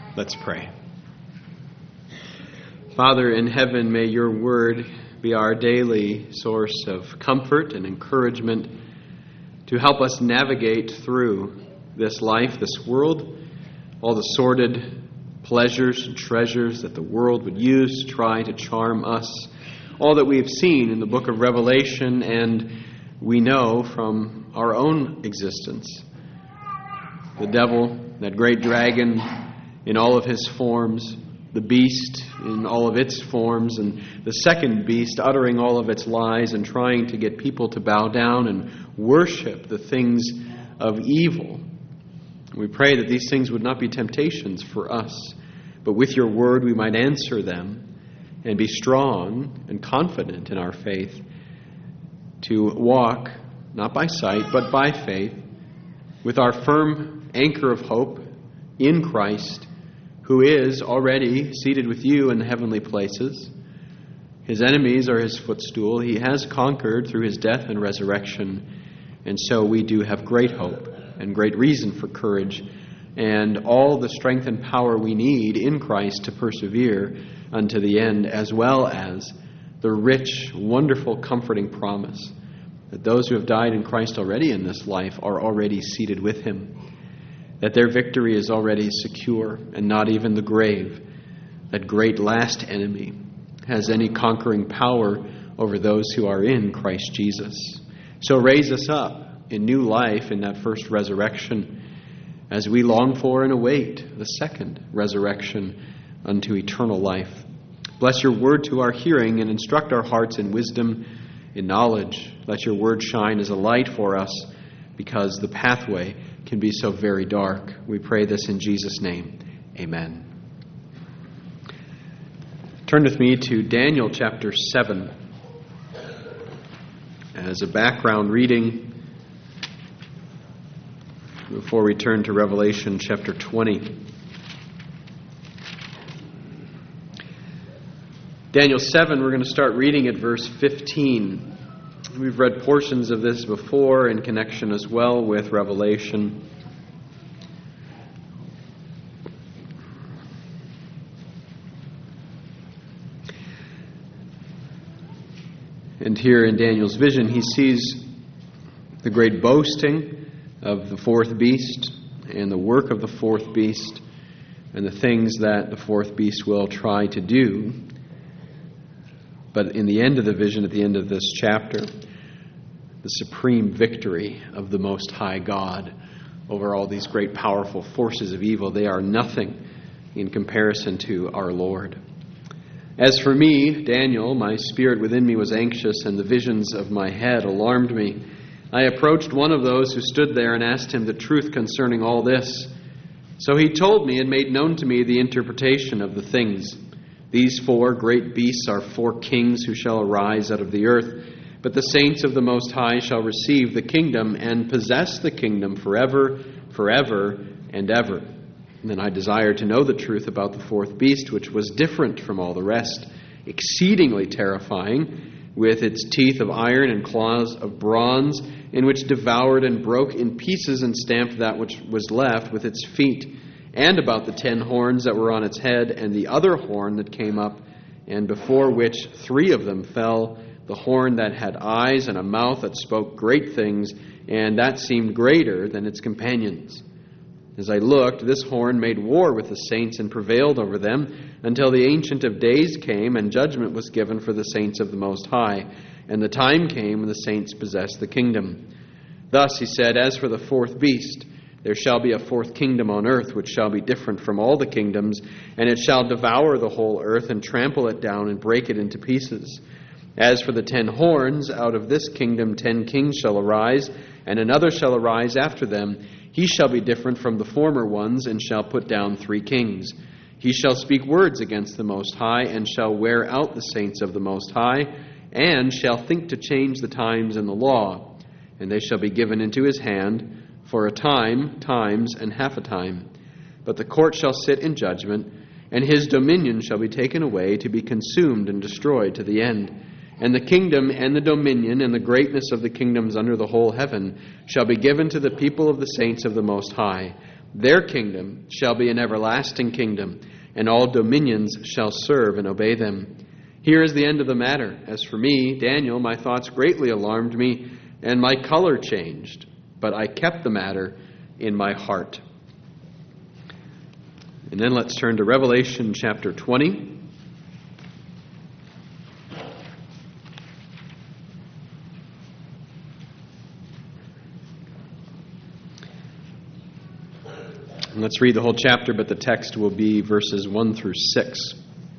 Let's pray. Father in heaven, may your word be our daily source of comfort and encouragement to help us navigate through this life, this world, all the sordid pleasures and treasures that the world would use to try to charm us, all that we have seen in the book of Revelation and we know from our own existence. The devil, that great dragon in all of his forms, the beast in all of its forms, and the second beast uttering all of its lies and trying to get people to bow down and worship the things of evil. We pray that these things would not be temptations for us, but with your word we might answer them and be strong and confident in our faith to walk, not by sight, but by faith, with our firm anchor of hope in Christ, who is already seated with you in the heavenly places. His enemies are his footstool. He has conquered through his death and resurrection. And so we do have great hope and great reason for courage and all the strength and power we need in Christ to persevere unto the end, as well as the rich, wonderful, comforting promise that those who have died in Christ already in this life are already seated with him, that their victory is already secure, and not even the grave, that great last enemy, has any conquering power over those who are in Christ Jesus. So raise us up in new life in that first resurrection as we long for and await the second resurrection unto eternal life. Bless your word to our hearing and instruct our hearts in wisdom, in knowledge. Let your word shine as a light for us, because the pathway can be so very dark. We pray this in Jesus' name. Amen. Turn with me to Daniel chapter 7 as a background reading before we turn to Revelation chapter 20. Daniel 7, we're going to start reading at verse 15. We've read portions of this before in connection as well with Revelation. And here in Daniel's vision, he sees the great boasting of the fourth beast and the work of the fourth beast and the things that the fourth beast will try to do. But in the end of the vision, at the end of this chapter, the supreme victory of the Most High God over all these great powerful forces of evil, they are nothing in comparison to our Lord. As for me, Daniel, my spirit within me was anxious, and the visions of my head alarmed me. I approached one of those who stood there and asked him the truth concerning all this. So he told me and made known to me the interpretation of the things. These four great beasts are four kings who shall arise out of the earth, but the saints of the Most High shall receive the kingdom and possess the kingdom forever, forever, and ever. And then I desired to know the truth about the fourth beast, which was different from all the rest, exceedingly terrifying, with its teeth of iron and claws of bronze, in which devoured and broke in pieces and stamped that which was left with its feet, and about the 10 horns that were on its head, and the other horn that came up, and before which 3 of them fell, the horn that had eyes and a mouth that spoke great things, and that seemed greater than its companions. As I looked, this horn made war with the saints and prevailed over them, until the Ancient of Days came, and judgment was given for the saints of the Most High. And the time came when the saints possessed the kingdom. Thus he said, as for the fourth beast, there shall be a fourth kingdom on earth, which shall be different from all the kingdoms, and it shall devour the whole earth, and trample it down, and break it into pieces. As for the 10 horns, out of this kingdom 10 kings shall arise, and another shall arise after them. He shall be different from the former ones, and shall put down 3 kings. He shall speak words against the Most High, and shall wear out the saints of the Most High, and shall think to change the times and the law. And they shall be given into his hand, for a time, times, and half a time. But the court shall sit in judgment, and his dominion shall be taken away to be consumed and destroyed to the end. And the kingdom and the dominion and the greatness of the kingdoms under the whole heaven shall be given to the people of the saints of the Most High. Their kingdom shall be an everlasting kingdom, and all dominions shall serve and obey them. Here is the end of the matter. As for me, Daniel, my thoughts greatly alarmed me, and my color changed. But I kept the matter in my heart." And then let's turn to Revelation chapter 20. And let's read the whole chapter, but the text will be verses 1 through 6.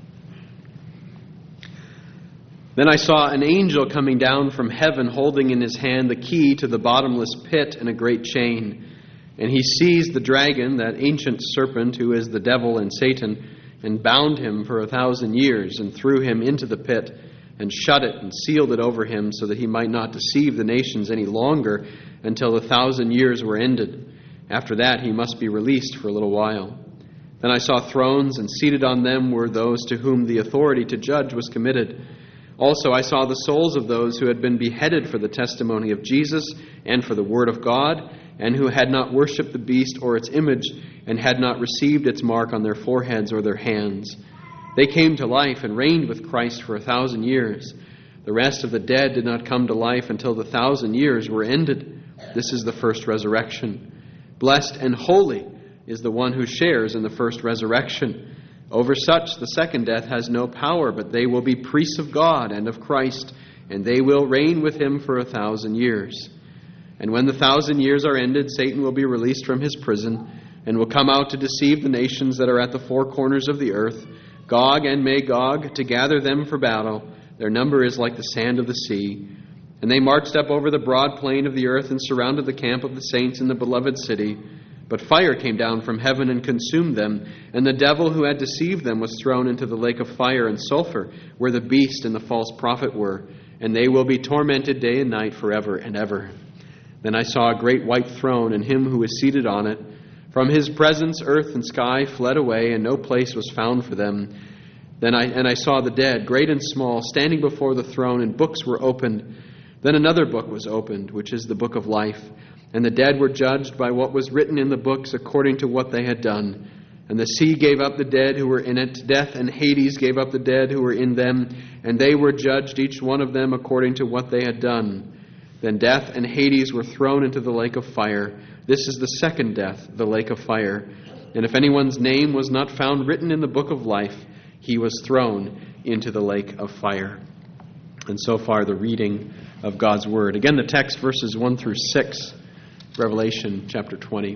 "Then I saw an angel coming down from heaven, holding in his hand the key to the bottomless pit and a great chain. And he seized the dragon, that ancient serpent who is the devil and Satan, and bound him for 1,000 years, and threw him into the pit, and shut it and sealed it over him, so that he might not deceive the nations any longer until the 1,000 years were ended. After that he must be released for a little while. Then I saw thrones, and seated on them were those to whom the authority to judge was committed. Also I saw the souls of those who had been beheaded for the testimony of Jesus and for the word of God, and who had not worshipped the beast or its image, and had not received its mark on their foreheads or their hands. They came to life and reigned with Christ for 1,000 years. The rest of the dead did not come to life until the 1,000 years were ended. This is the first resurrection. Blessed and holy is the one who shares in the first resurrection. Over such the second death has no power, but they will be priests of God and of Christ, and they will reign with him for 1,000 years. And when the 1,000 years are ended, Satan will be released from his prison, and will come out to deceive the nations that are at the four corners of the earth, Gog and Magog, to gather them for battle. Their number is like the sand of the sea. And they marched up over the broad plain of the earth and surrounded the camp of the saints in the beloved city. But fire came down from heaven and consumed them, and the devil who had deceived them was thrown into the lake of fire and sulfur, where the beast and the false prophet were, and they will be tormented day and night forever and ever. Then I saw a great white throne, and him who was seated on it. From his presence earth and sky fled away, and no place was found for them. Then I saw the dead, great and small, standing before the throne, and books were opened. Then another book was opened, which is the book of life. And the dead were judged by what was written in the books according to what they had done. And the sea gave up the dead who were in it. Death and Hades gave up the dead who were in them. And they were judged, each one of them, according to what they had done. Then death and Hades were thrown into the lake of fire. This is the second death, the lake of fire. And if anyone's name was not found written in the book of life, he was thrown into the lake of fire." And so far the reading of God's Word. Again, the text, verses 1 through 6, Revelation chapter 20.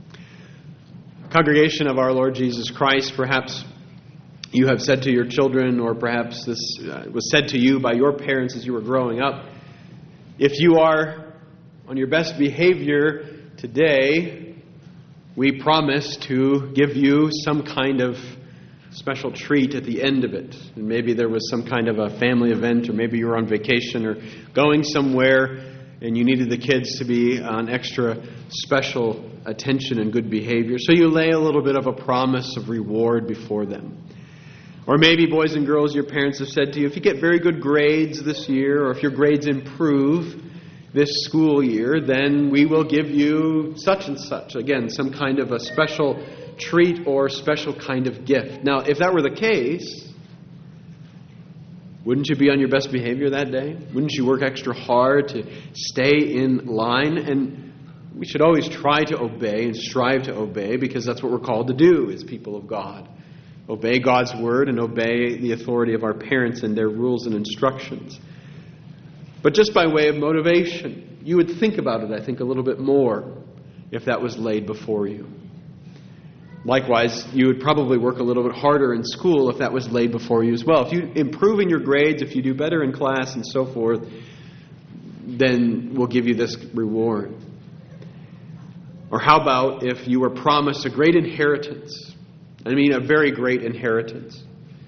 Congregation of our Lord Jesus Christ, perhaps you have said to your children, or perhaps this was said to you by your parents as you were growing up, if you are on your best behavior today, we promise to give you some kind of special treat at the end of it. And maybe there was some kind of a family event, or maybe you were on vacation or going somewhere and you needed the kids to be on extra special attention and good behavior. So you lay a little bit of a promise of reward before them. Or maybe, boys and girls, your parents have said to you, if you get very good grades this year, or if your grades improve this school year, then we will give you such and such. Again, some kind of a special treat or special kind of gift. Now, if that were the case, wouldn't you be on your best behavior that day? Wouldn't you work extra hard to stay in line? And we should always try to obey and strive to obey, because that's what we're called to do as people of God. Obey God's word and obey the authority of our parents and their rules and instructions. But just by way of motivation, you would think about it, I think, a little bit more if that was laid before you. Likewise, you would probably work a little bit harder in school if that was laid before you as well. If you improve in your grades, if you do better in class and so forth, then we'll give you this reward. Or how about if you were promised a great inheritance? I mean, a very great inheritance.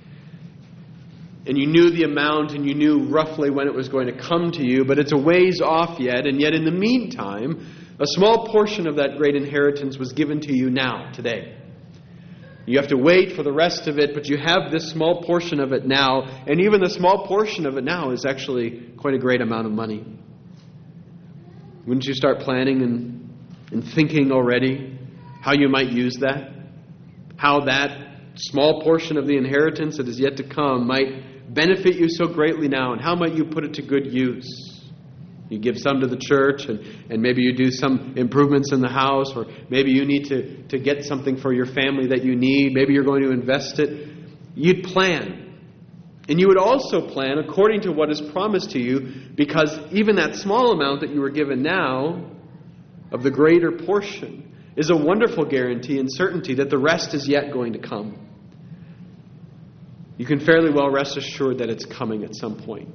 And you knew the amount and you knew roughly when it was going to come to you, but it's a ways off yet. And yet in the meantime, a small portion of that great inheritance was given to you now, today. You have to wait for the rest of it, but you have this small portion of it now. And even the small portion of it now is actually quite a great amount of money. Wouldn't you start planning and thinking already how you might use that, how that small portion of the inheritance that is yet to come might benefit you so greatly now, and how might you put it to good use. You give some to the church, and maybe you do some improvements in the house, or maybe you need to get something for your family that you need. Maybe you're going to invest it. You'd plan. And you would also plan according to what is promised to you, because even that small amount that you were given now of the greater portion is a wonderful guarantee and certainty that the rest is yet going to come. You can fairly well rest assured that it's coming at some point.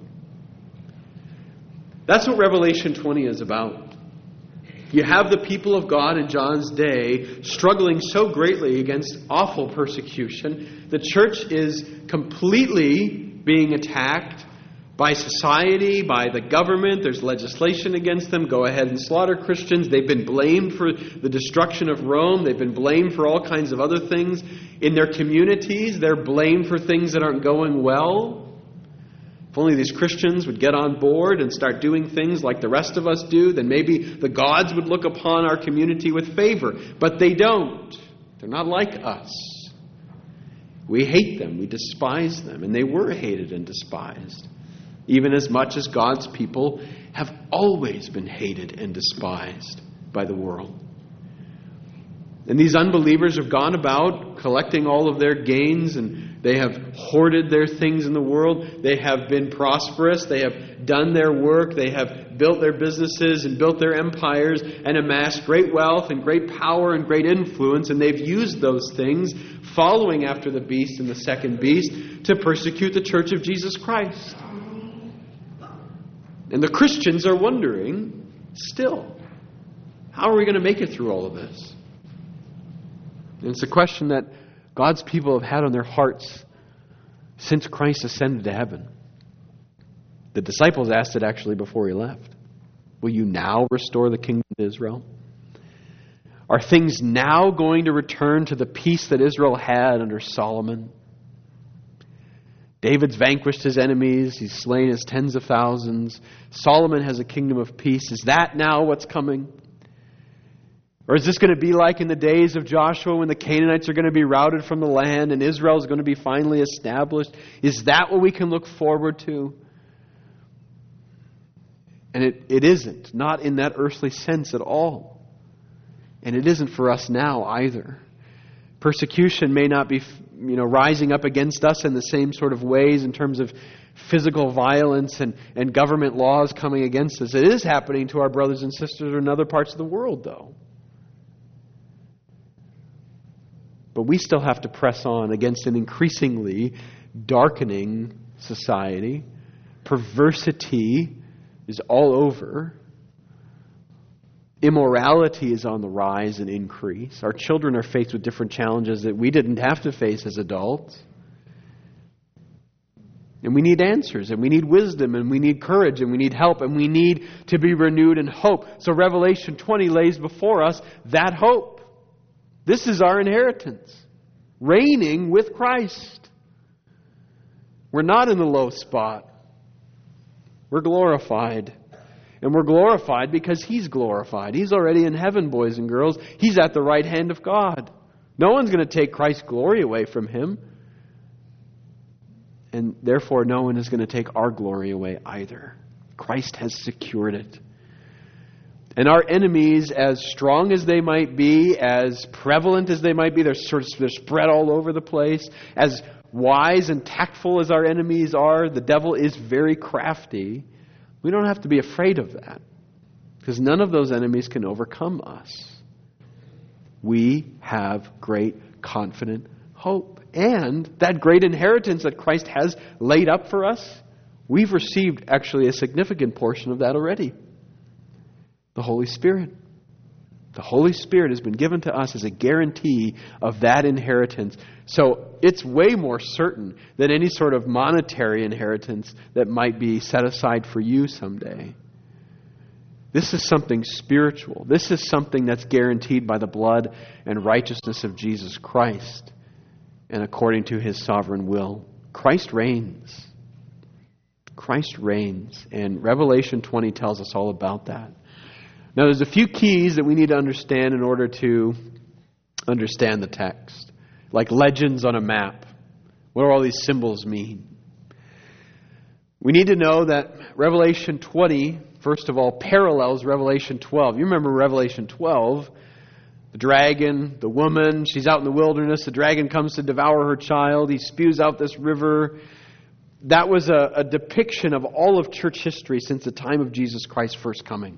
That's what Revelation 20 is about. You have the people of God in John's day struggling so greatly against awful persecution. The church is completely being attacked by society, by the government. There's legislation against them. Go ahead and slaughter Christians. They've been blamed for the destruction of Rome. They've been blamed for all kinds of other things. In their communities, they're blamed for things that aren't going well. If only these Christians would get on board and start doing things like the rest of us do, then maybe the gods would look upon our community with favor. But they don't. They're not like us. We hate them. We despise them. And they were hated and despised, even as much as God's people have always been hated and despised by the world. And these unbelievers have gone about collecting all of their gains, and they have hoarded their things in the world. They have been prosperous. They have done their work. They have built their businesses and built their empires and amassed great wealth and great power and great influence. And they've used those things, following after the beast and the second beast, to persecute the church of Jesus Christ. And the Christians are wondering still, how are we going to make it through all of this? And it's a question that God's people have had on their hearts since Christ ascended to heaven. The disciples asked it actually before he left. Will you now restore the kingdom to Israel? Are things now going to return to the peace that Israel had under Solomon? David's vanquished his enemies. He's slain his tens of thousands. Solomon has a kingdom of peace. Is that now what's coming? Or is this going to be like in the days of Joshua, when the Canaanites are going to be routed from the land and Israel is going to be finally established? Is that what we can look forward to? And it isn't. Not in that earthly sense at all. And it isn't for us now either. Persecution may not be, rising up against us in the same sort of ways in terms of physical violence and government laws coming against us. It is happening to our brothers and sisters in other parts of the world, though. But we still have to press on against an increasingly darkening society. Perversity is all over. Immorality is on the rise and increase. Our children are faced with different challenges that we didn't have to face as adults. And we need answers, and we need wisdom, and we need courage, and we need help, and we need to be renewed in hope. So Revelation 20 lays before us that hope. This is our inheritance. Reigning with Christ. We're not in the low spot. We're glorified. And we're glorified because He's glorified. He's already in heaven, boys and girls. He's at the right hand of God. No one's going to take Christ's glory away from Him. And therefore, no one is going to take our glory away either. Christ has secured it. And our enemies, as strong as they might be, as prevalent as they might be, they're spread all over the place. As wise and tactful as our enemies are, the devil is very crafty. We don't have to be afraid of that, because none of those enemies can overcome us. We have great, confident hope. And that great inheritance that Christ has laid up for us, we've received actually a significant portion of that already. The Holy Spirit. The Holy Spirit has been given to us as a guarantee of that inheritance. So it's way more certain than any sort of monetary inheritance that might be set aside for you someday. This is something spiritual. This is something that's guaranteed by the blood and righteousness of Jesus Christ and according to His sovereign will. Christ reigns. Christ reigns. And Revelation 20 tells us all about that. Now, there's a few keys that we need to understand in order to understand the text. Like legends on a map. What do all these symbols mean? We need to know that Revelation 20, first of all, parallels Revelation 12. You remember Revelation 12, the dragon, the woman, she's out in the wilderness. The dragon comes to devour her child. He spews out this river. That was a depiction of all of church history since the time of Jesus Christ's first coming.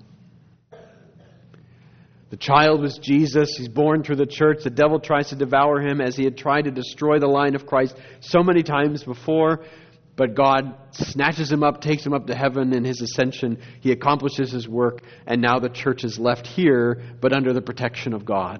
The child was Jesus. He's born through the church. The devil tries to devour him as he had tried to destroy the line of Christ so many times before. But God snatches him up, takes him up to heaven in his ascension. He accomplishes his work, and now the church is left here, but under the protection of God.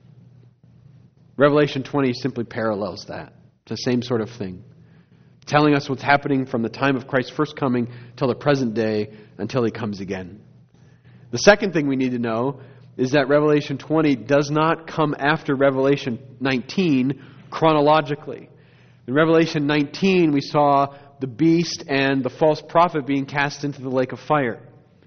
Revelation 20 simply parallels that. It's the same sort of thing. Telling us what's happening from the time of Christ's first coming till the present day, until he comes again. The second thing we need to know is that Revelation 20 does not come after Revelation 19 chronologically. In Revelation 19, we saw the beast and the false prophet being cast into the lake of fire.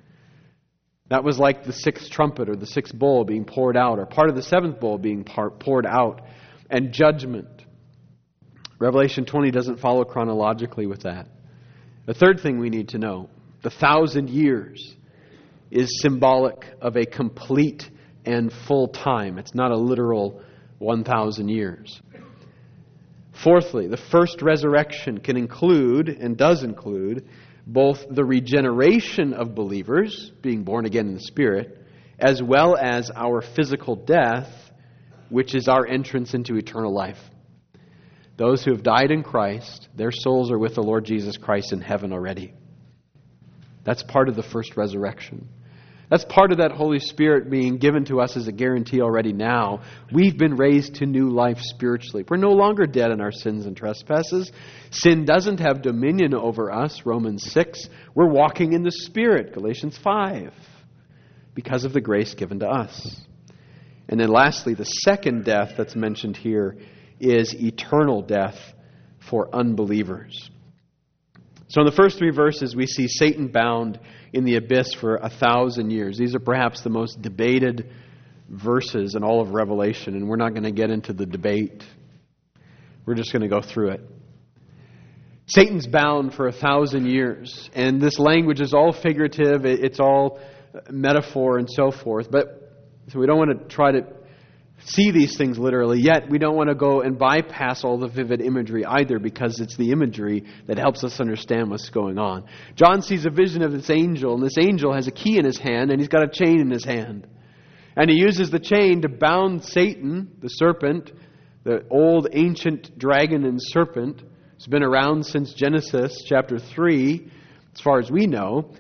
That was like the sixth trumpet or the sixth bowl being poured out, or part of the seventh bowl being poured out, and judgment. Revelation 20 doesn't follow chronologically with that. The third thing we need to know, the 1,000 years is symbolic of a complete and full time. It's not a literal 1,000 years. Fourthly, the first resurrection can include, and does include, both the regeneration of believers, being born again in the Spirit, as well as our physical death, which is our entrance into eternal life. Those who have died in Christ, their souls are with the Lord Jesus Christ in heaven already. That's part of the first resurrection. That's part of that Holy Spirit being given to us as a guarantee already now. We've been raised to new life spiritually. We're no longer dead in our sins and trespasses. Sin doesn't have dominion over us, Romans 6. We're walking in the Spirit, Galatians 5, because of the grace given to us. And then lastly, the second death that's mentioned here is eternal death for unbelievers. So in the first three verses, we see Satan bound in the abyss for 1,000 years. These are perhaps the most debated verses in all of Revelation, and we're not going to get into the debate. We're just going to go through it. Satan's bound for 1,000 years, and this language is all figurative, it's all metaphor and so forth. So we don't want to try to see these things literally, yet we don't want to go and bypass all the vivid imagery either, because it's the imagery that helps us understand what's going on. John sees a vision of this angel, and this angel has a key in his hand, and he's got a chain in his hand. And he uses the chain to bound Satan, the serpent, the old ancient dragon and serpent. It's been around since Genesis chapter 3, as far as we know.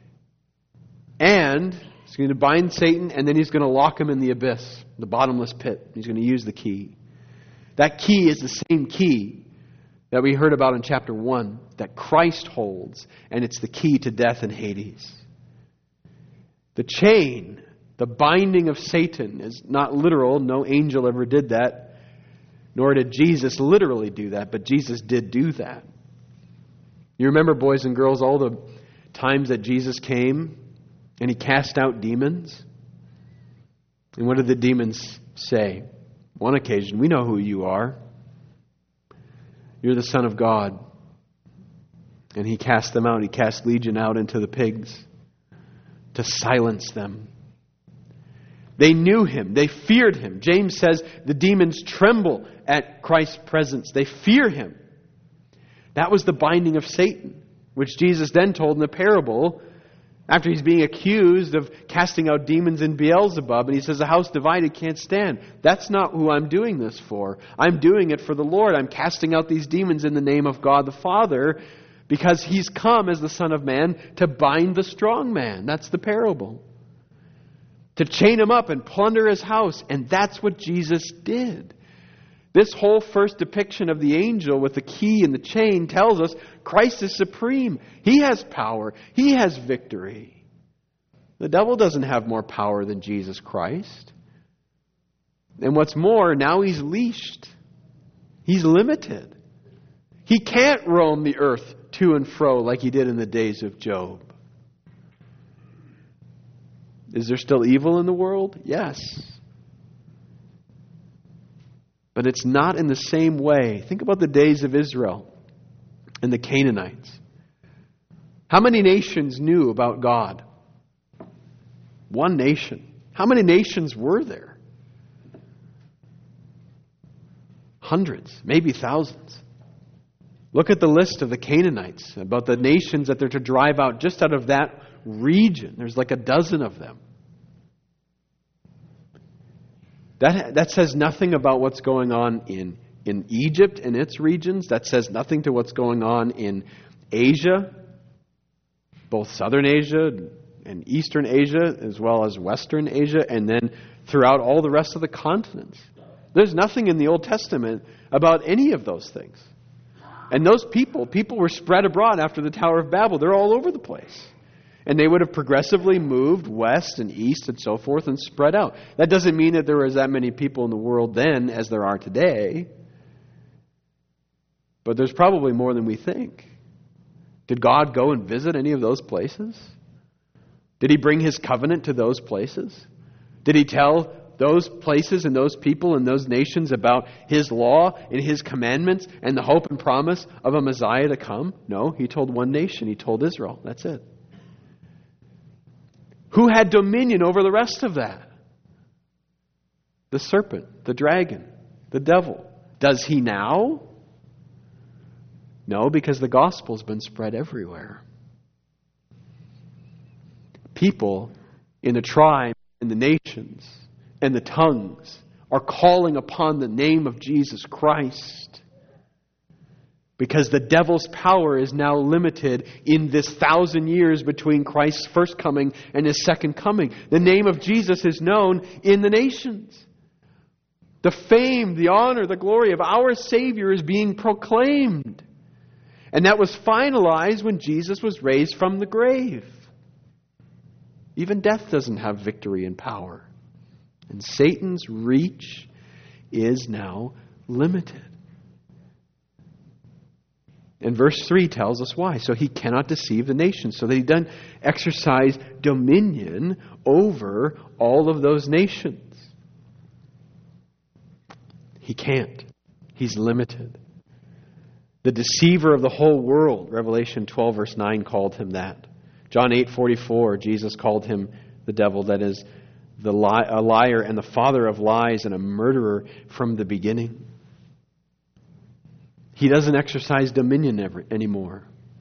And he's going to bind Satan, and then he's going to lock him in the abyss, the bottomless pit. He's going to use the key. That key is the same key that we heard about in chapter 1, that Christ holds, and it's the key to death and Hades. The chain, the binding of Satan, is not literal. No angel ever did that, nor did Jesus literally do that, but Jesus did do that. You remember, boys and girls, all the times that Jesus came and he cast out demons? And what did the demons say? One occasion, we know who you are. You're the Son of God. And he cast them out. He cast Legion out into the pigs to silence them. They knew him. They feared him. James says the demons tremble at Christ's presence. They fear him. That was the binding of Satan, which Jesus then told in the parable after he's being accused of casting out demons in Beelzebub. And he says, a house divided can't stand. That's not who I'm doing this for. I'm doing it for the Lord. I'm casting out these demons in the name of God the Father, because he's come as the Son of Man to bind the strong man. That's the parable. To chain him up and plunder his house. And that's what Jesus did. This whole first depiction of the angel with the key and the chain tells us Christ is supreme. He has power. He has victory. The devil doesn't have more power than Jesus Christ. And what's more, now he's leashed. He's limited. He can't roam the earth to and fro like he did in the days of Job. Is there still evil in the world? Yes. But it's not in the same way. Think about the days of Israel and the Canaanites. How many nations knew about God? One nation. How many nations were there? Hundreds, maybe thousands. Look at the list of the Canaanites, about the nations that they're to drive out just out of that region. There's like a dozen of them. That says nothing about what's going on in Egypt and its regions. That says nothing to what's going on in Asia, both Southern Asia and Eastern Asia, as well as Western Asia, and then throughout all the rest of the continents. There's nothing in the Old Testament about any of those things. And those people were spread abroad after the Tower of Babel. They're all over the place. And they would have progressively moved west and east and so forth and spread out. That doesn't mean that there was that many people in the world then as there are today. But there's probably more than we think. Did God go and visit any of those places? Did He bring His covenant to those places? Did He tell those places and those people and those nations about His law and His commandments and the hope and promise of a Messiah to come? No, He told one nation. He told Israel. That's it. Who had dominion over the rest of that? The serpent, the dragon, the devil. Does he now? No, because the gospel's been spread everywhere. People in the tribes and the nations and the tongues are calling upon the name of Jesus Christ. Because the devil's power is now limited in this 1,000 years between Christ's first coming and His second coming. The name of Jesus is known in the nations. The fame, the honor, the glory of our Savior is being proclaimed. And that was finalized when Jesus was raised from the grave. Even death doesn't have victory and power. And Satan's reach is now limited. And verse 3 tells us why. So he cannot deceive the nations. So that he doesn't exercise dominion over all of those nations. He can't. He's limited. The deceiver of the whole world, Revelation 12 verse 9 called him that. John 8:44, Jesus called him the devil, that is, a liar and the father of lies and a murderer from the beginning. He doesn't exercise dominion anymore.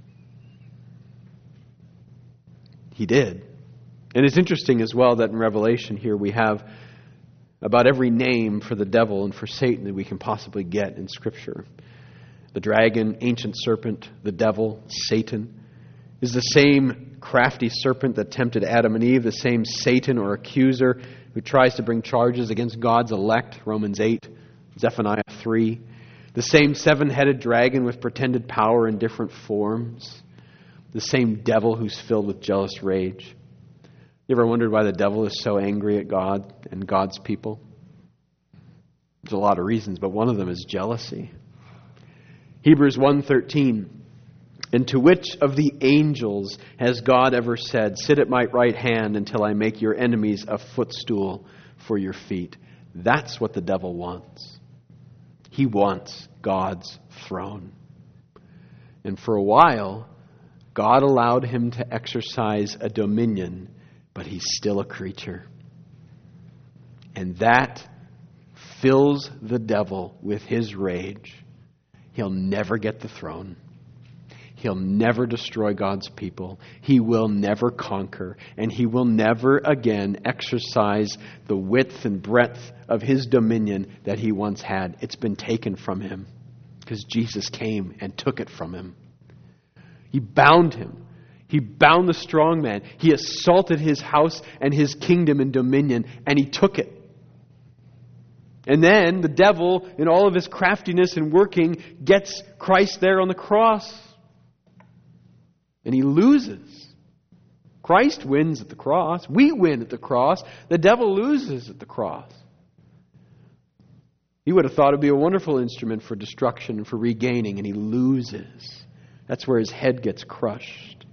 He did. And it's interesting as well that in Revelation here we have about every name for the devil and for Satan that we can possibly get in Scripture. The dragon, ancient serpent, the devil, Satan, is the same crafty serpent that tempted Adam and Eve, the same Satan or accuser who tries to bring charges against God's elect, Romans 8, Zephaniah 3. The same seven-headed dragon with pretended power in different forms. The same devil who's filled with jealous rage. You ever wondered why the devil is so angry at God and God's people? There's a lot of reasons, but one of them is jealousy. Hebrews 1:13. And to which of the angels has God ever said, "Sit at my right hand until I make your enemies a footstool for your feet"? That's what the devil wants. He wants God's throne. And for a while, God allowed him to exercise a dominion, but he's still a creature. And that fills the devil with his rage. He'll never get the throne. He'll never destroy God's people. He will never conquer. And he will never again exercise the width and breadth of his dominion that he once had. It's been taken from him because Jesus came and took it from him. He bound him. He bound the strong man. He assaulted his house and his kingdom and dominion, and he took it. And then the devil, in all of his craftiness and working, gets Christ there on the cross. And he loses. Christ wins at the cross. We win at the cross. The devil loses at the cross. He would have thought it would be a wonderful instrument for destruction and for regaining, and he loses. That's where his head gets crushed.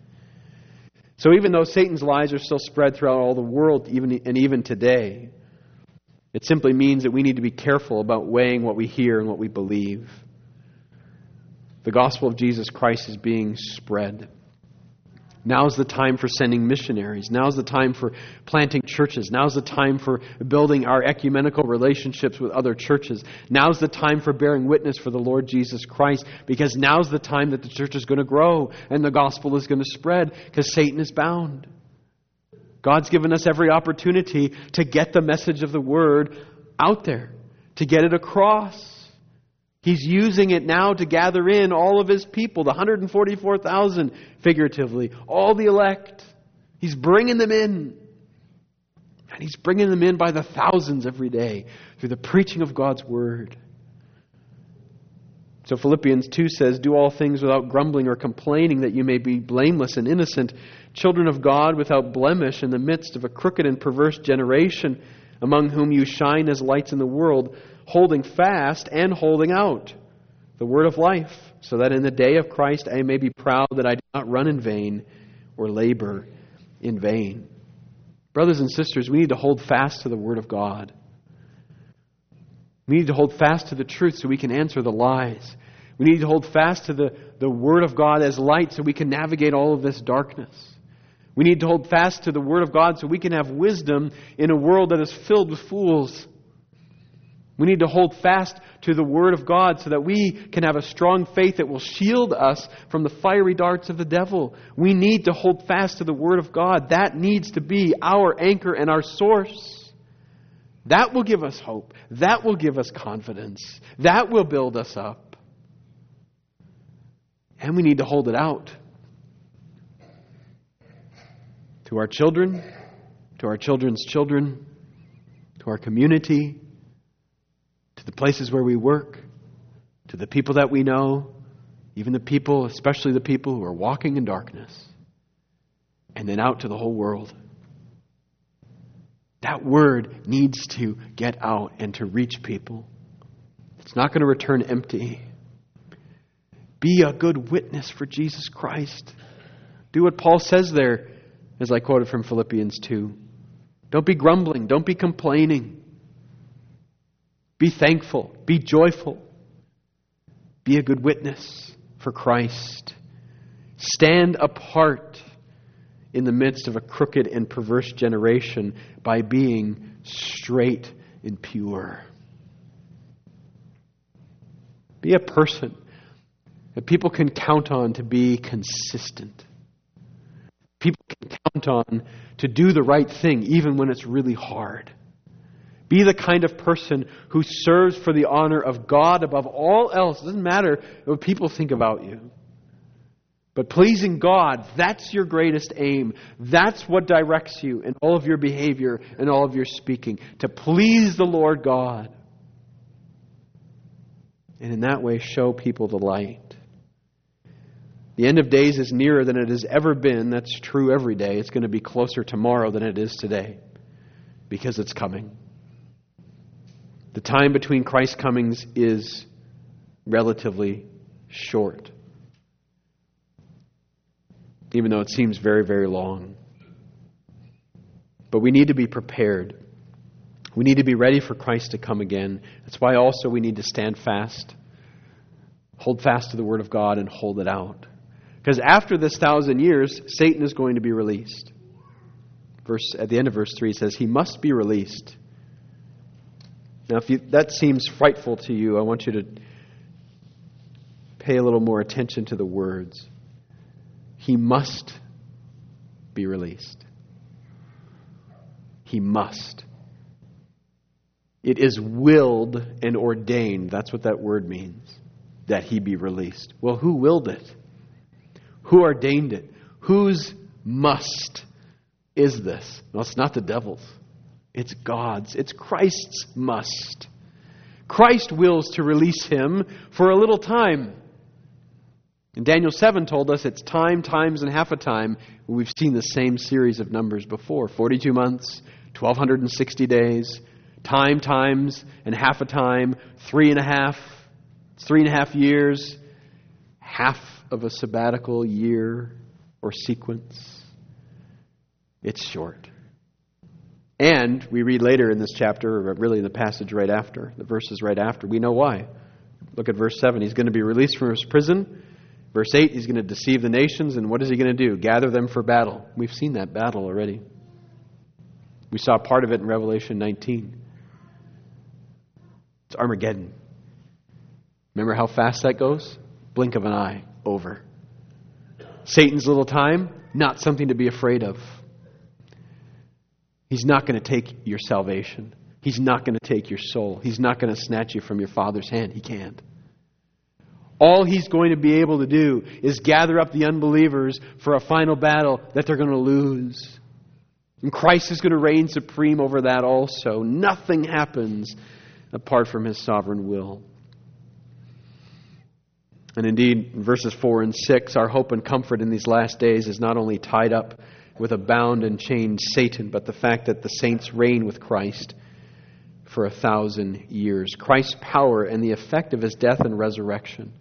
So even though Satan's lies are still spread throughout all the world, even today, It simply means that we need to be careful about weighing what we hear and what we believe. The gospel of Jesus Christ is being spread. Now's the time for sending missionaries. Now's the time for planting churches. Now's the time for building our ecumenical relationships with other churches. Now's the time for bearing witness for the Lord Jesus Christ, because now's the time that the church is going to grow and the gospel is going to spread, because Satan is bound. God's given us every opportunity to get the message of the Word out there, to get it across. He's using it now to gather in all of His people, the 144,000 figuratively, all the elect. He's bringing them in. And He's bringing them in by the thousands every day through the preaching of God's Word. So Philippians 2 says, "Do all things without grumbling or complaining, that you may be blameless and innocent, children of God without blemish in the midst of a crooked and perverse generation, among whom you shine as lights in the world, holding fast and holding out the word of life, so that in the day of Christ I may be proud that I do not run in vain or labor in vain." Brothers and sisters, we need to hold fast to the Word of God. We need to hold fast to the truth so we can answer the lies. We need to hold fast to the Word of God as light so we can navigate all of this darkness. We need to hold fast to the Word of God so we can have wisdom in a world that is filled with fools. We need to hold fast to the Word of God so that we can have a strong faith that will shield us from the fiery darts of the devil. We need to hold fast to the Word of God. That needs to be our anchor and our source. That will give us hope. That will give us confidence. That will build us up. And we need to hold it out to our children, to our children's children, to our community, to the places where we work, to the people that we know, even the people, especially the people who are walking in darkness, and then out to the whole world. That word needs to get out and to reach people. It's not going to return empty. Be a good witness for Jesus Christ. Do what Paul says there, as I quoted from Philippians 2. Don't be grumbling. Don't be complaining. Be thankful. Be joyful. Be a good witness for Christ. Stand apart in the midst of a crooked and perverse generation by being straight and pure. Be a person that people can count on to be consistent. People can count on to do the right thing even when it's really hard. Be the kind of person who serves for the honor of God above all else. It doesn't matter what people think about you. But pleasing God, that's your greatest aim. That's what directs you in all of your behavior and all of your speaking. To please the Lord God. And in that way, show people the light. The end of days is nearer than it has ever been. That's true every day. It's going to be closer tomorrow than it is today, because it's coming. The time between Christ's comings is relatively short, even though it seems very, very long. But we need to be prepared. We need to be ready for Christ to come again. That's why also we need to stand fast, hold fast to the Word of God, and hold it out. Because after this 1,000 years, Satan is going to be released. At the end of verse 3 says, he must be released. Now, if that seems frightful to you, I want you to pay a little more attention to the words. He must be released. He must. It is willed and ordained. That's what that word means, that he be released. Well, who willed it? Who ordained it? Whose must is this? Well, it's not the devil's. It's God's. It's Christ's must. Christ wills to release him for a little time. And Daniel 7 told us it's time, times, and half a time. We've seen the same series of numbers before. 42 months, 1,260 days, time, times, and half a time, 3.5 years, half of a sabbatical year or sequence. It's short. And we read later in this chapter, or really in the passage right after, the verses right after, we know why. Look at verse 7. He's going to be released from his prison. Verse 8, he's going to deceive the nations. And what is he going to do? Gather them for battle. We've seen that battle already. We saw part of it in Revelation 19. It's Armageddon. Remember how fast that goes? Blink of an eye, over. Satan's little time, not something to be afraid of. He's not going to take your salvation. He's not going to take your soul. He's not going to snatch you from your Father's hand. He can't. All he's going to be able to do is gather up the unbelievers for a final battle that they're going to lose. And Christ is going to reign supreme over that also. Nothing happens apart from His sovereign will. And indeed, in verses 4 and 6, our hope and comfort in these last days is not only tied up with a bound and chained Satan, but the fact that the saints reign with Christ for 1,000 years. Christ's power and the effect of His death and resurrection.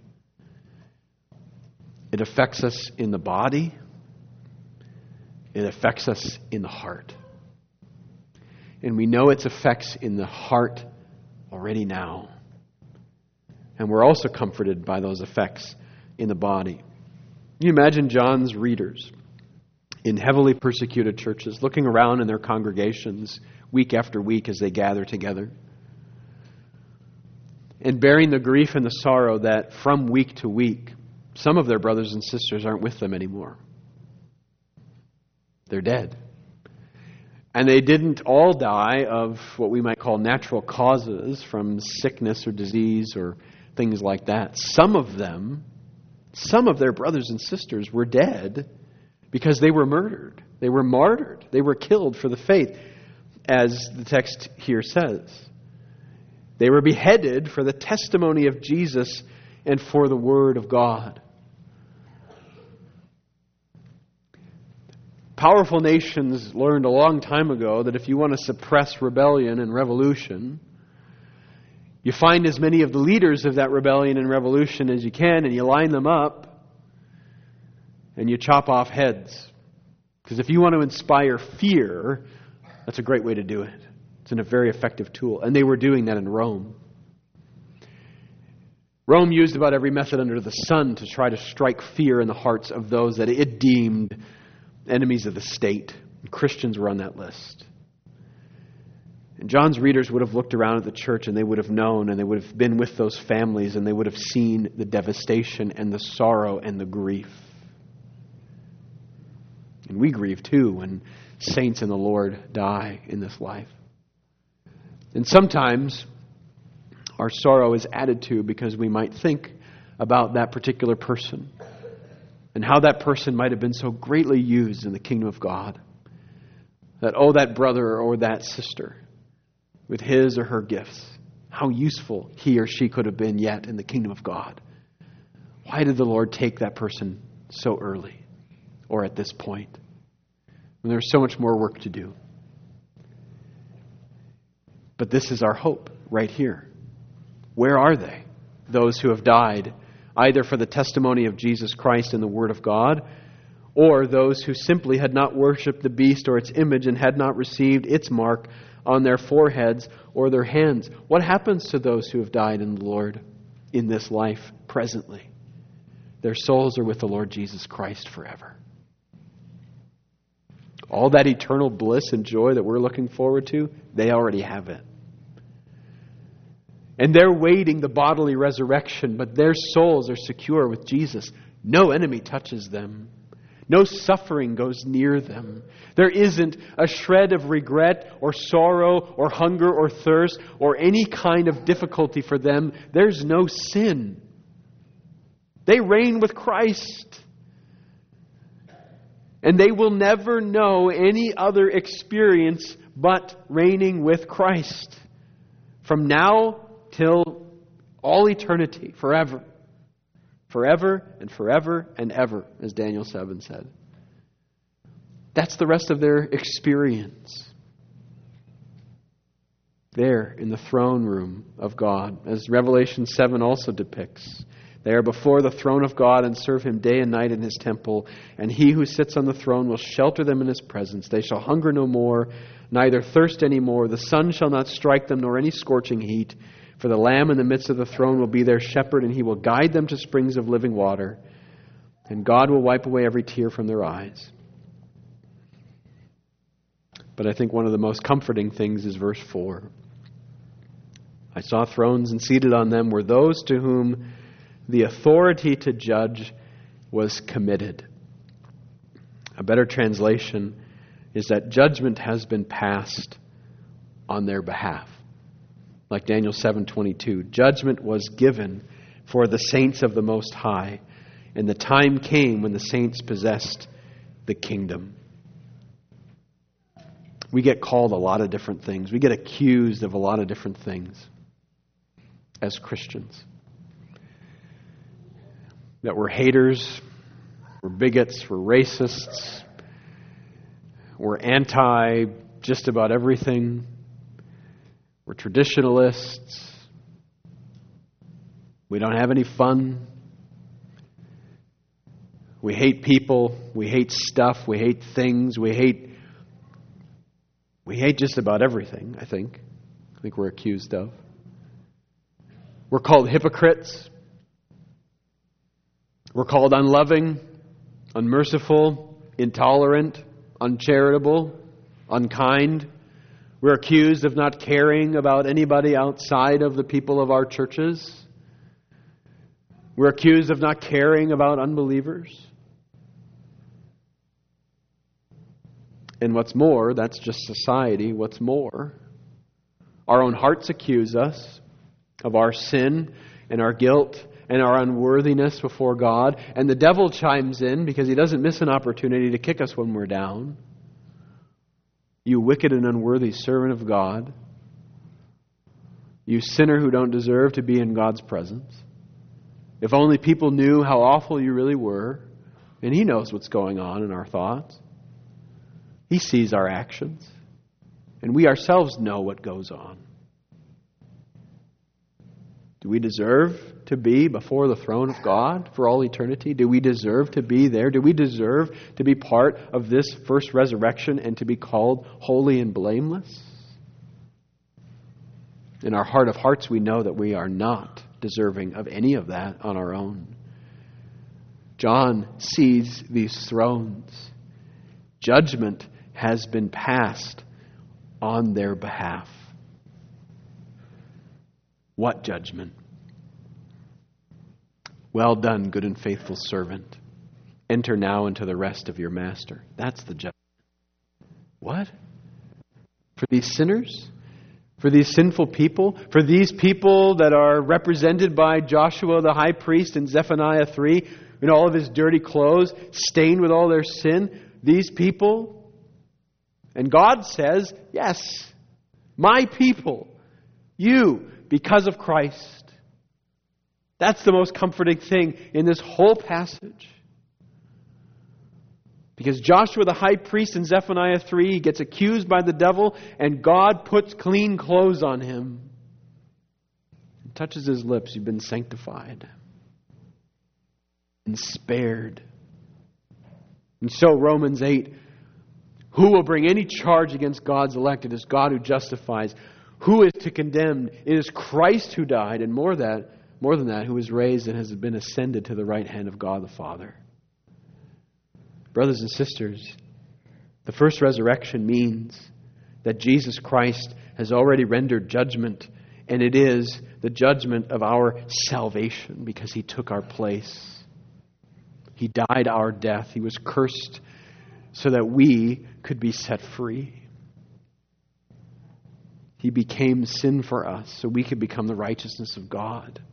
It affects us in the body. It affects us in the heart. And we know its effects in the heart already now. And we're also comforted by those effects in the body. You imagine John's readers in heavily persecuted churches looking around in their congregations week after week as they gather together and bearing the grief and the sorrow that from week to week some of their brothers and sisters aren't with them anymore. They're dead. And they didn't all die of what we might call natural causes from sickness or disease or things like that. Some of their brothers and sisters were dead because they were murdered. They were martyred. They were killed for the faith, as the text here says. They were beheaded for the testimony of Jesus and for the Word of God. Powerful nations learned a long time ago that if you want to suppress rebellion and revolution, you find as many of the leaders of that rebellion and revolution as you can, and you line them up, and you chop off heads. Because if you want to inspire fear, that's a great way to do it. It's a very effective tool. And they were doing that in Rome. Rome used about every method under the sun to try to strike fear in the hearts of those that it deemed enemies of the state. And Christians were on that list. And John's readers would have looked around at the church and they would have known, and they would have been with those families, and they would have seen the devastation and the sorrow and the grief. And we grieve too when saints in the Lord die in this life. And sometimes our sorrow is added to because we might think about that particular person and how that person might have been so greatly used in the kingdom of God. That, oh, that brother or that sister with his or her gifts, how useful he or she could have been yet in the kingdom of God. Why did the Lord take that person so early or at this point when there's so much more work to do? But this is our hope right here. Where are they? Those who have died either for the testimony of Jesus Christ and the Word of God, or those who simply had not worshipped the beast or its image and had not received its mark on their foreheads or their hands. What happens to those who have died in the Lord in this life presently? Their souls are with the Lord Jesus Christ forever. All that eternal bliss and joy that we're looking forward to, they already have it. And they're waiting the bodily resurrection, but their souls are secure with Jesus. No enemy touches them. No suffering goes near them. There isn't a shred of regret or sorrow or hunger or thirst or any kind of difficulty for them. There's no sin. They reign with Christ. And they will never know any other experience but reigning with Christ. From now till all eternity, forever. Forever and forever and ever, as Daniel 7 said. That's the rest of their experience. There in the throne room of God, as Revelation 7 also depicts. They are before the throne of God and serve him day and night in his temple. And he who sits on the throne will shelter them in his presence. They shall hunger no more, neither thirst any more. The sun shall not strike them, nor any scorching heat. For the Lamb in the midst of the throne will be their shepherd, and he will guide them to springs of living water. And God will wipe away every tear from their eyes. But I think one of the most comforting things is verse 4. I saw thrones, and seated on them were those to whom the authority to judge was committed. A better translation is that judgment has been passed on their behalf. Like Daniel 7:22, judgment was given for the saints of the Most High, and the time came when the saints possessed the kingdom. We get called a lot of different things. We get accused of a lot of different things as Christians. That we're haters, we're bigots, we're racists, we're anti just about everything, we're traditionalists, we don't have any fun, we hate people, we hate stuff, we hate things, we hate just about everything, I think we're accused of. We're called hypocrites. We're called unloving, unmerciful, intolerant, uncharitable, unkind. We're accused of not caring about anybody outside of the people of our churches. We're accused of not caring about unbelievers. And what's more, that's just society. What's more, our own hearts accuse us of our sin and our guilt and our unworthiness before God. And the devil chimes in because he doesn't miss an opportunity to kick us when we're down. You wicked and unworthy servant of God. You sinner who don't deserve to be in God's presence. If only people knew how awful you really were. And he knows what's going on in our thoughts. He sees our actions. And we ourselves know what goes on. Do we deserve to be before the throne of God for all eternity? Do we deserve to be there? Do we deserve to be part of this first resurrection and to be called holy and blameless? In our heart of hearts, we know that we are not deserving of any of that on our own. John sees these thrones. Judgment has been passed on their behalf. What judgment? Well done, good and faithful servant. Enter now into the rest of your master. That's the judgment. What? For these sinners? For these sinful people? For these people that are represented by Joshua the high priest in Zephaniah 3, in all of his dirty clothes, stained with all their sin? These people? And God says, yes, my people, you, because of Christ. That's the most comforting thing in this whole passage. Because Joshua the high priest in Zephaniah 3 gets accused by the devil, and God puts clean clothes on him. And touches his lips. You've been sanctified and spared. And so Romans 8, who will bring any charge against God's elect? It is God who justifies. Who is to condemn? It is Christ who died, and more than that, who is raised and has been ascended to the right hand of God the Father. Brothers and sisters, the first resurrection means that Jesus Christ has already rendered judgment, and it is the judgment of our salvation because He took our place. He died our death. He was cursed so that we could be set free. He became sin for us so we could become the righteousness of God.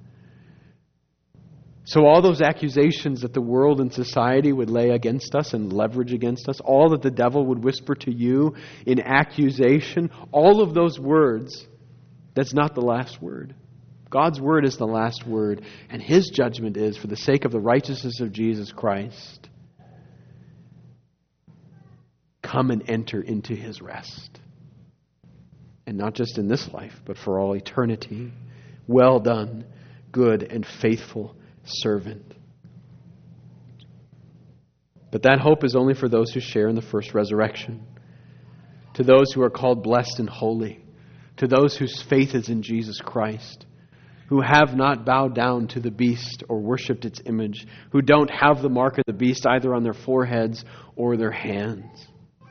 So all those accusations that the world and society would lay against us and leverage against us, all that the devil would whisper to you in accusation, all of those words, that's not the last word. God's word is the last word, and His judgment is, for the sake of the righteousness of Jesus Christ, come and enter into His rest. And not just in this life, but for all eternity. Well done, good and faithful servant. But that hope is only for those who share in the first resurrection. To those who are called blessed and holy. To those whose faith is in Jesus Christ. Who have not bowed down to the beast or worshipped its image. Who don't have the mark of the beast either on their foreheads or their hands.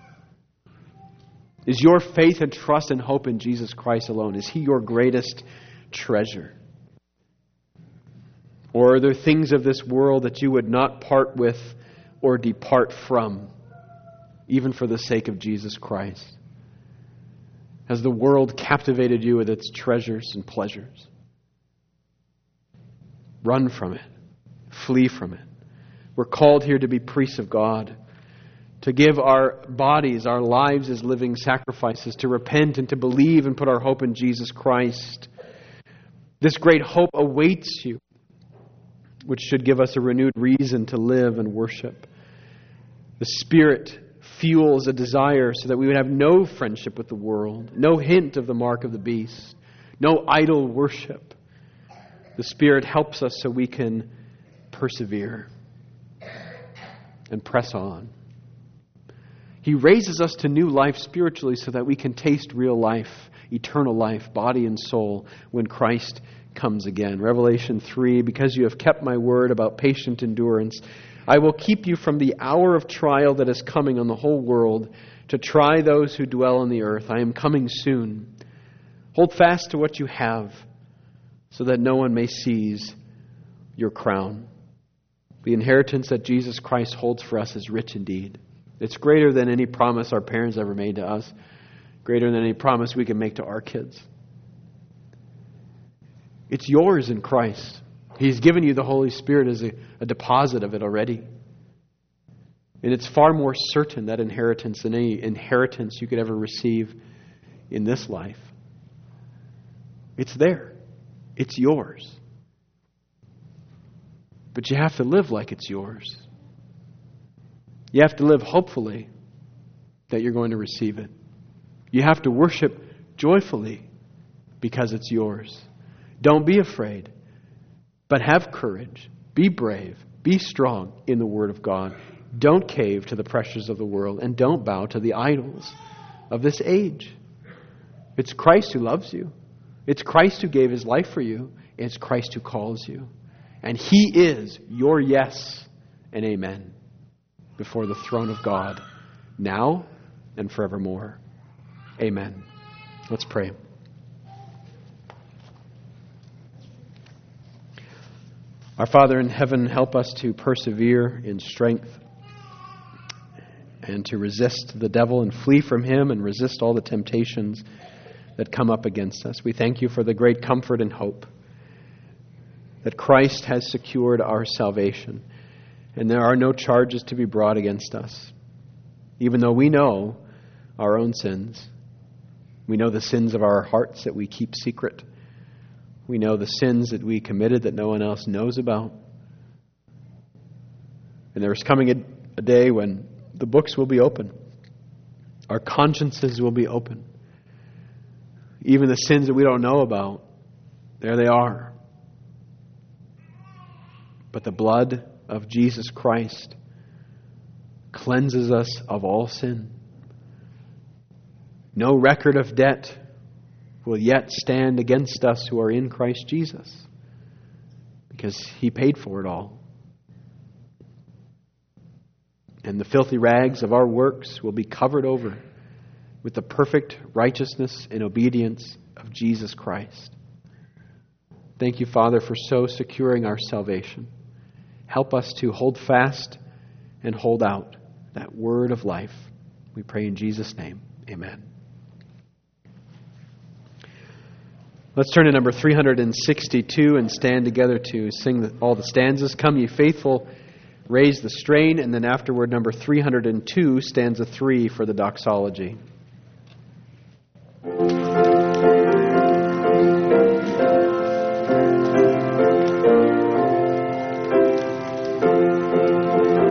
Is your faith and trust and hope in Jesus Christ alone? Is He your greatest treasure? Or are there things of this world that you would not part with or depart from, even for the sake of Jesus Christ? Has the world captivated you with its treasures and pleasures? Run from it. Flee from it. We're called here to be priests of God, to give our bodies, our lives as living sacrifices, to repent and to believe and put our hope in Jesus Christ. This great hope awaits you, which should give us a renewed reason to live and worship. The Spirit fuels a desire so that we would have no friendship with the world, no hint of the mark of the beast, no idol worship. The Spirit helps us so we can persevere and press on. He raises us to new life spiritually so that we can taste real life, eternal life, body and soul, when Christ comes again. Revelation 3, because you have kept my word about patient endurance, I will keep you from the hour of trial that is coming on the whole world to try those who dwell on the earth. I am coming soon. Hold fast to what you have so that no one may seize your crown. The inheritance that Jesus Christ holds for us is rich indeed. It's greater than any promise our parents ever made to us, greater than any promise we can make to our kids. It's yours in Christ. He's given you the Holy Spirit as a deposit of it already. And it's far more certain, that inheritance, than any inheritance you could ever receive in this life. It's there. It's yours. But you have to live like it's yours. You have to live hopefully that you're going to receive it. You have to worship joyfully because it's yours. Don't be afraid, but have courage. Be brave. Be strong in the Word of God. Don't cave to the pressures of the world, and don't bow to the idols of this age. It's Christ who loves you. It's Christ who gave His life for you. It's Christ who calls you. And He is your yes and amen before the throne of God, now and forevermore. Amen. Let's pray. Our Father in heaven, help us to persevere in strength and to resist the devil and flee from him and resist all the temptations that come up against us. We thank you for the great comfort and hope that Christ has secured our salvation, and there are no charges to be brought against us, even though we know our own sins. We know the sins of our hearts that we keep secret. We know the sins that we committed that no one else knows about. And there is coming a day when the books will be open. Our consciences will be open. Even the sins that we don't know about, there they are. But the blood of Jesus Christ cleanses us of all sin. No record of debt will yet stand against us who are in Christ Jesus, because He paid for it all. And the filthy rags of our works will be covered over with the perfect righteousness and obedience of Jesus Christ. Thank you, Father, for so securing our salvation. Help us to hold fast and hold out that word of life. We pray in Jesus' name. Amen. Let's turn to number 362 and stand together to sing all the stanzas. Come, ye faithful, raise the strain, and then afterward, number 302, stanza 3 for the doxology.